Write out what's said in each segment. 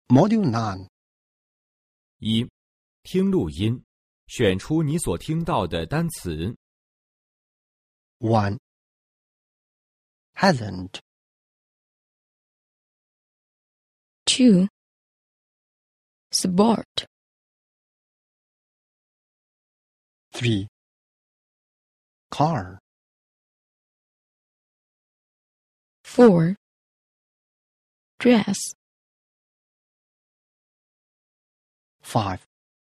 Module 9. 一、听录音，选出你所听到的单词。 1. Hasn't. 2. Sport. 3. Car. 4. Dress. 5.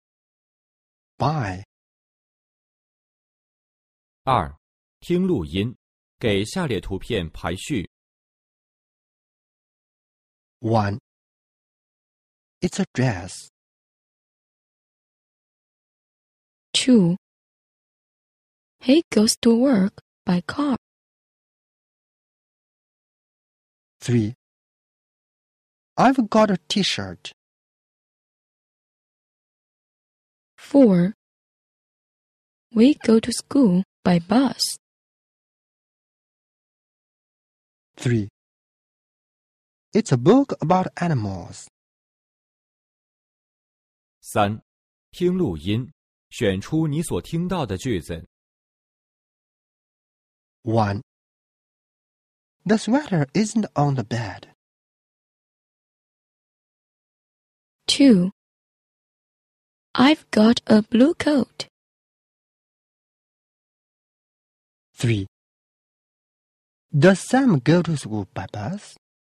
Buy. 二、听录音，给下列图片排序。 1. It's a dress. 2. He goes to work by car. 3. I've got a t-shirt. 4. We go to school by bus. 3. It's a book about animals. 三、听录音，选出你所听到的句子。 1. The sweater isn't on the bed. 2. I've got a blue coat. 3. Does Sam go to school by bus?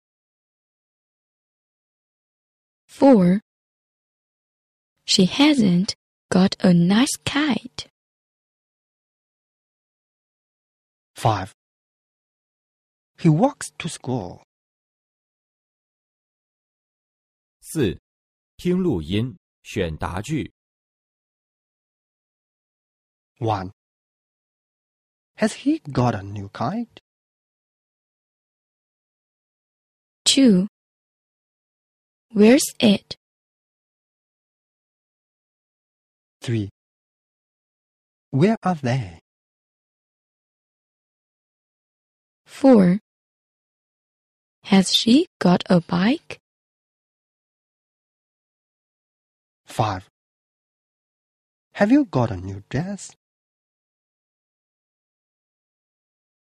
4. She hasn't got a nice kite. 5. He walks to school. 四、听录音，选答句。 1. Has he got a new kite? 2. Where's it? 3. Where are they? 4. Has she got a bike? 5. Have you got a new dress?